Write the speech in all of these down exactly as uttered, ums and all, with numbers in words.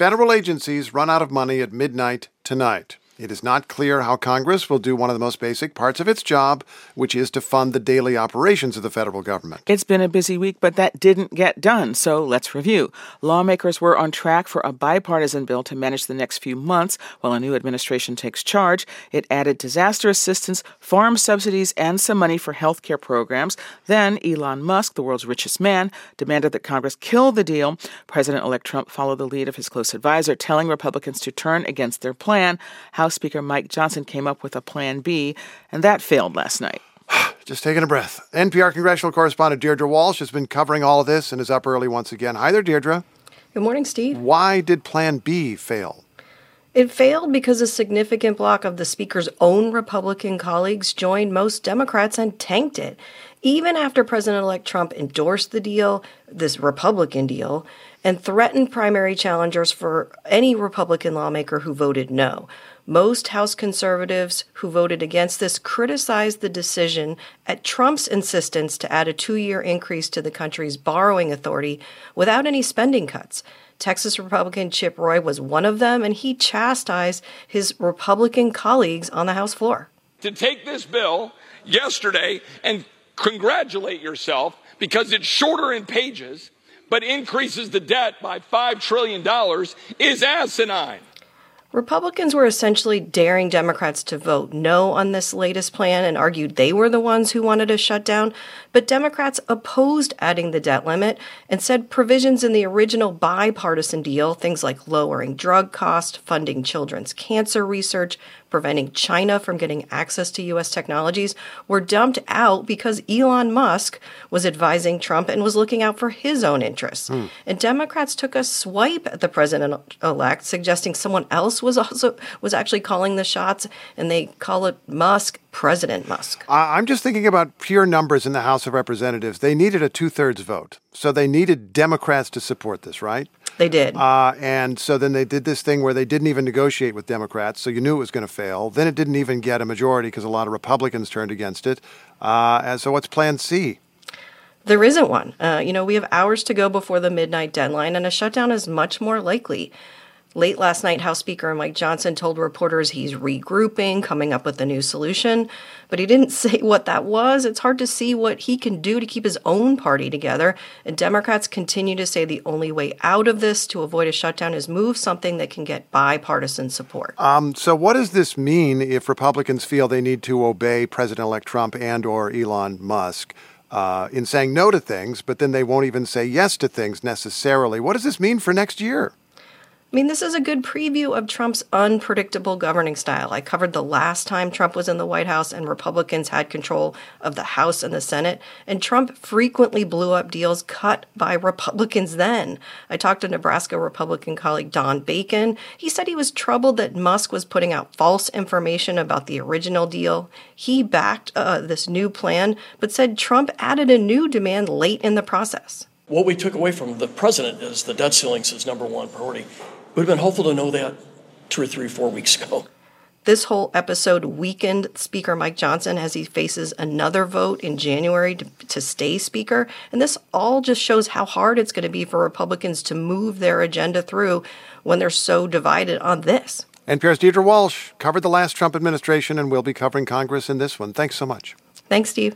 Federal agencies run out of money at midnight tonight. It is not clear how Congress will do one of the most basic parts of its job, which is to fund the daily operations of the federal government. It's been a busy week, but that didn't get done, so let's review. Lawmakers were on track for a bipartisan bill to manage the next few months while a new administration takes charge. It added disaster assistance, farm subsidies, and some money for health care programs. Then Elon Musk, the world's richest man, demanded that Congress kill the deal. President-elect Trump followed the lead of his close advisor, telling Republicans to turn against their plan. House Speaker Mike Johnson came up with a plan B, and that failed last night. Just taking a breath. N P R congressional correspondent Deirdre Walsh has been covering all of this and is up early once again. Hi there, Deirdre. Good morning, Steve. Why did Plan B fail? It failed because a significant block of the Speaker's own Republican colleagues joined most Democrats and tanked it. Even after President-elect Trump endorsed the deal, this Republican deal, and threatened primary challengers for any Republican lawmaker who voted no. Most House conservatives who voted against this criticized the decision at Trump's insistence to add a two-year increase to the country's borrowing authority without any spending cuts. Texas Republican Chip Roy was one of them, and he chastised his Republican colleagues on the House floor. To take this bill yesterday and congratulate yourself because it's shorter in pages but increases the debt by five trillion dollars is asinine. Republicans were essentially daring Democrats to vote no on this latest plan and argued they were the ones who wanted a shutdown. But Democrats opposed adding the debt limit and said provisions in the original bipartisan deal, things like lowering drug costs, funding children's cancer research, preventing China from getting access to U S technologies, were dumped out because Elon Musk was advising Trump and was looking out for his own interests. Hmm. And Democrats took a swipe at the president-elect, suggesting someone else was also was actually calling the shots, and they call it Musk, President Musk. I'm just thinking about pure numbers in the House of Representatives. They needed a two-thirds vote. So they needed Democrats to support this, right? They did. Uh, and so then they did this thing where they didn't even negotiate with Democrats, so you knew it was going to fail. Then it didn't even get a majority because a lot of Republicans turned against it. Uh, and so what's Plan C? There isn't one. Uh, you know, we have hours to go before the midnight deadline, and a shutdown is much more likely. Late last night, House Speaker Mike Johnson told reporters he's regrouping, coming up with a new solution, but he didn't say what that was. It's hard to see what he can do to keep his own party together, and Democrats continue to say the only way out of this to avoid a shutdown is move something that can get bipartisan support. Um, so what does this mean if Republicans feel they need to obey President-elect Trump and or Elon Musk uh, in saying no to things, but then they won't even say yes to things necessarily? What does this mean for next year? I mean, this is a good preview of Trump's unpredictable governing style. I covered the last time Trump was in the White House and Republicans had control of the House and the Senate, and Trump frequently blew up deals cut by Republicans then. I talked to Nebraska Republican colleague Don Bacon. He said he was troubled that Musk was putting out false information about the original deal. He backed uh, this new plan, but said Trump added a new demand late in the process. What we took away from the president is the debt ceiling's his number one priority. It would have been helpful to know that two or three, four weeks ago. This whole episode weakened Speaker Mike Johnson as he faces another vote in January to, to stay Speaker. And this all just shows how hard it's going to be for Republicans to move their agenda through when they're so divided on this. N P R's Deirdre Walsh covered the last Trump administration and will be covering Congress in this one. Thanks so much. Thanks, Steve.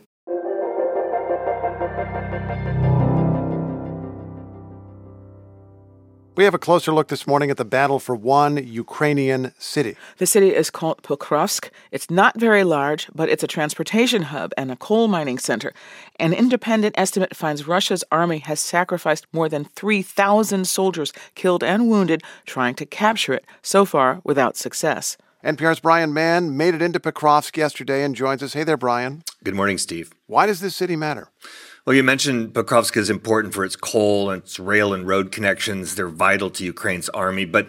We have a closer look this morning at the battle for one Ukrainian city. The city is called Pokrovsk. It's not very large, but it's a transportation hub and a coal mining center. An independent estimate finds Russia's army has sacrificed more than three thousand soldiers killed and wounded trying to capture it, so far without success. N P R's Brian Mann made it into Pokrovsk yesterday and joins us. Hey there, Brian. Good morning, Steve. Why does this city matter? Well, you mentioned Pokrovsk is important for its coal and its rail and road connections. They're vital to Ukraine's army, but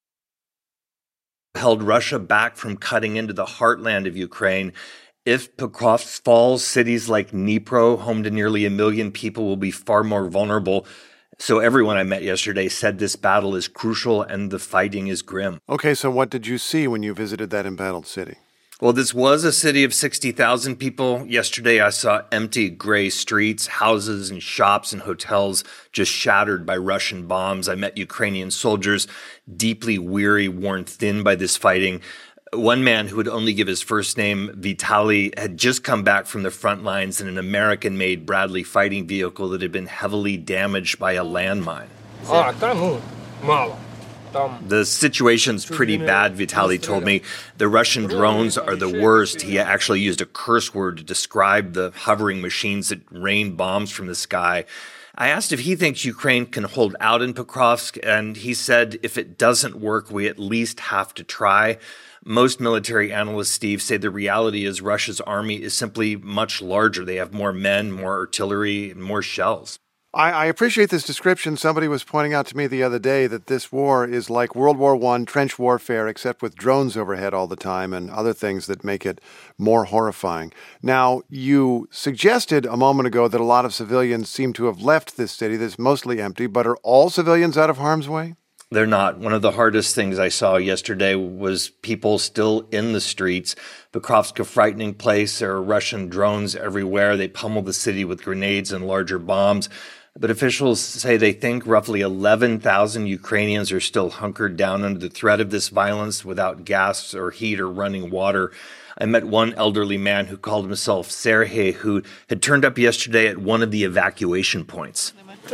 held Russia back from cutting into the heartland of Ukraine. If Pokrovsk falls, cities like Dnipro, home to nearly a million people, will be far more vulnerable. So everyone I met yesterday said this battle is crucial and the fighting is grim. Okay, so what did you see when you visited that embattled city? Well, this was a city of sixty thousand people. Yesterday, I saw empty gray streets, houses and shops and hotels just shattered by Russian bombs. I met Ukrainian soldiers, deeply weary, worn thin by this fighting. One man who would only give his first name, Vitaly, had just come back from the front lines in an American-made Bradley fighting vehicle that had been heavily damaged by a landmine. Ah, tá nu, malo. The situation's pretty bad, Vitaly told me. The Russian drones are the worst. He actually used a curse word to describe the hovering machines that rain bombs from the sky. I asked if he thinks Ukraine can hold out in Pokrovsk, and he said if it doesn't work, we at least have to try. Most military analysts, Steve, say the reality is Russia's army is simply much larger. They have more men, more artillery, and more shells. I, I appreciate this description. Somebody was pointing out to me the other day that this war is like World War One trench warfare, except with drones overhead all the time and other things that make it more horrifying. Now, you suggested a moment ago that a lot of civilians seem to have left this city that's mostly empty, but are all civilians out of harm's way? They're not. One of the hardest things I saw yesterday was people still in the streets. Pokrovsk, a frightening place. There are Russian drones everywhere. They pummel the city with grenades and larger bombs. But officials say they think roughly eleven thousand Ukrainians are still hunkered down under the threat of this violence without gas or heat or running water. I met one elderly man who called himself Sergei, who had turned up yesterday at one of the evacuation points.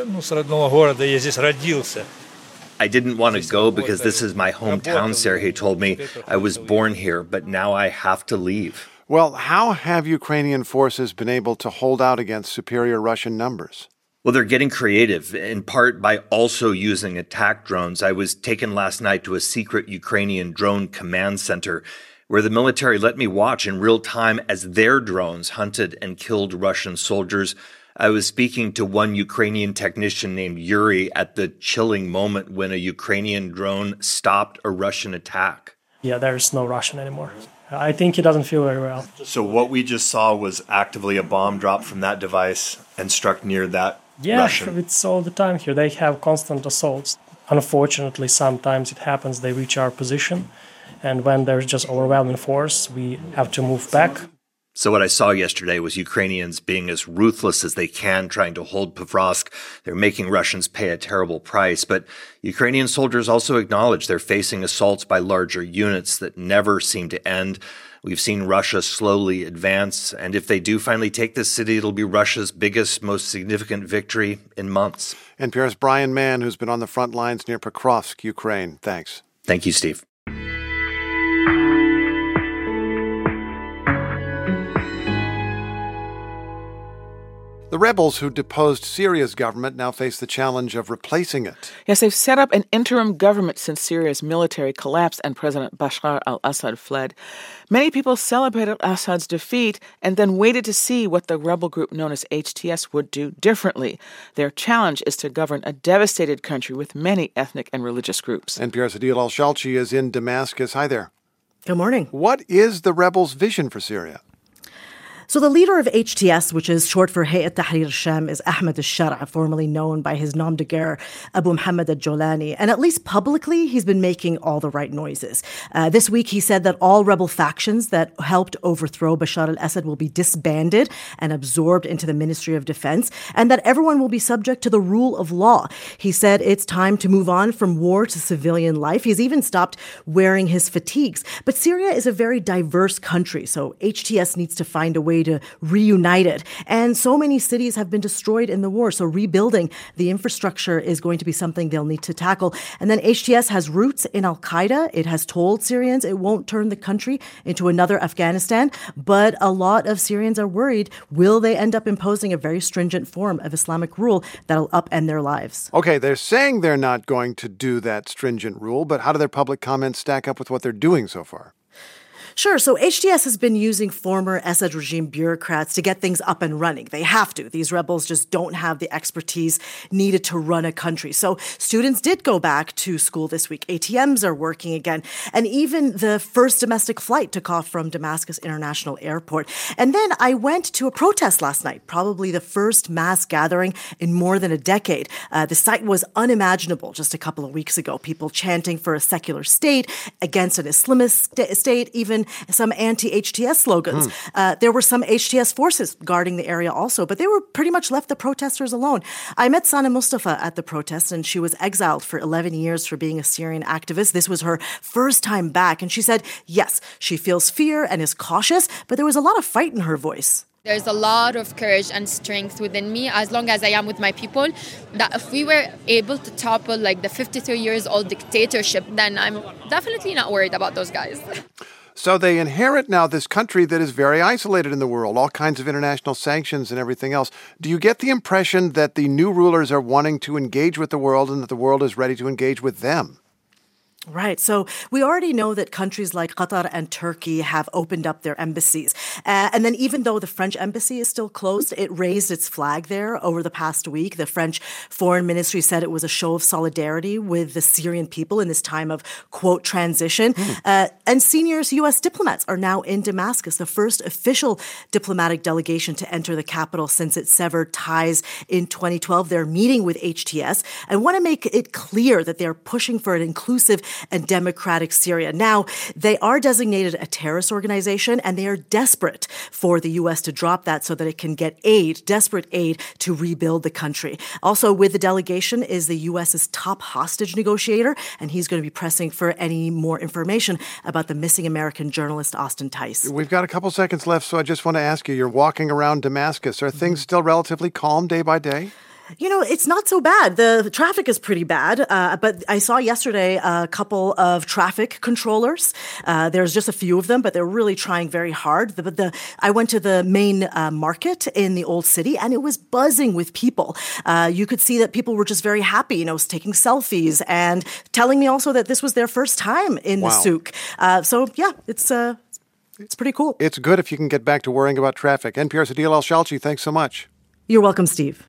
I didn't want to go because this is my hometown, Sergei told me. I was born here, but now I have to leave. Well, how have Ukrainian forces been able to hold out against superior Russian numbers? Well, they're getting creative, in part by also using attack drones. I was taken last night to a secret Ukrainian drone command center where the military let me watch in real time as their drones hunted and killed Russian soldiers. I was speaking to one Ukrainian technician named Yuri at the chilling moment when a Ukrainian drone stopped a Russian attack. Yeah, there's no Russian anymore. I think he doesn't feel very well. So what we just saw was actively a bomb dropped from that device and struck near that Yeah, Russian. It's all the time here. They have constant assaults. Unfortunately, sometimes it happens they reach our position, and when there's just overwhelming force, we have to move back. So what I saw yesterday was Ukrainians being as ruthless as they can, trying to hold Pokrovsk. They're making Russians pay a terrible price. But Ukrainian soldiers also acknowledge they're facing assaults by larger units that never seem to end. We've seen Russia slowly advance, and if they do finally take this city, it'll be Russia's biggest, most significant victory in months. N P R's Brian Mann, who's been on the front lines near Pokrovsk, Ukraine. Thanks. Thank you, Steve. The rebels who deposed Syria's government now face the challenge of replacing it. Yes, they've set up an interim government since Syria's military collapsed and President Bashar al-Assad fled. Many people celebrated Assad's defeat and then waited to see what the rebel group known as H T S would do differently. Their challenge is to govern a devastated country with many ethnic and religious groups. N P R's Adil al-Shalchi is in Damascus. Hi there. Good morning. What is the rebels' vision for Syria? So the leader of H T S, which is short for Hayat Tahrir al-Sham, is Ahmed al-Shara, formerly known by his nom de guerre, Abu Muhammad al-Jolani. And at least publicly, he's been making all the right noises. Uh, this week, he said that all rebel factions that helped overthrow Bashar al-Assad will be disbanded and absorbed into the Ministry of Defense, and that everyone will be subject to the rule of law. He said it's time to move on from war to civilian life. He's even stopped wearing his fatigues. But Syria is a very diverse country, so H T S needs to find a way to reunite it. And so many cities have been destroyed in the war, so rebuilding the infrastructure is going to be something they'll need to tackle. And then H T S has roots in Al-Qaeda. It has told Syrians it won't turn the country into another Afghanistan, but a lot of Syrians are worried, will they end up imposing a very stringent form of Islamic rule that'll upend their lives? Okay, they're saying they're not going to do that stringent rule, but how do their public comments stack up with what they're doing so far? Sure. So H T S has been using former Assad regime bureaucrats to get things up and running. They have to. These rebels just don't have the expertise needed to run a country. So students did go back to school this week. A T Ms are working again. And even the first domestic flight took off from Damascus International Airport. And then I went to a protest last night, probably the first mass gathering in more than a decade. Uh, the sight was unimaginable just a couple of weeks ago. People chanting for a secular state against an Islamist st- state, even even some anti-H T S slogans. Mm. Uh, there were some H T S forces guarding the area also, but they were pretty much left the protesters alone. I met Sana Mustafa at the protest, and she was exiled for eleven years for being a Syrian activist. This was her first time back, and she said, yes, she feels fear and is cautious, but there was a lot of fight in her voice. There's a lot of courage and strength within me, as long as I am with my people, that if we were able to topple like the fifty-three years old dictatorship, then I'm definitely not worried about those guys. So they inherit now this country that is very isolated in the world, all kinds of international sanctions and everything else. Do you get the impression that the new rulers are wanting to engage with the world and that the world is ready to engage with them? Right. So we already know that countries like Qatar and Turkey have opened up their embassies. Uh, and then even though the French embassy is still closed, it raised its flag there over the past week. The French Foreign Ministry said it was a show of solidarity with the Syrian people in this time of, quote, transition. Mm. Uh, and senior U S diplomats are now in Damascus, the first official diplomatic delegation to enter the capital since it severed ties in twenty twelve. They're meeting with H T S and want to make it clear that they're pushing for an inclusive and democratic Syria. Now, they are designated a terrorist organization, and they are desperate for the U S to drop that so that it can get aid, desperate aid, to rebuild the country. Also, with the delegation is the U S's top hostage negotiator, and he's going to be pressing for any more information about the missing American journalist Austin Tice. We've got a couple seconds left, so I just want to ask you, you're walking around Damascus. Are things still relatively calm day by day? You know, it's not so bad. The traffic is pretty bad, uh, but I saw yesterday a couple of traffic controllers. Uh, there's just a few of them, but they're really trying very hard. The, the, I went to the main uh, market in the old city, and it was buzzing with people. Uh, you could see that people were just very happy, you know, taking selfies and telling me also that this was their first time in wow. the souk. Uh, so, yeah, it's uh, it's pretty cool. It's good if you can get back to worrying about traffic. N P R's Adil Al-Shalchi, thanks so much. You're welcome, Steve.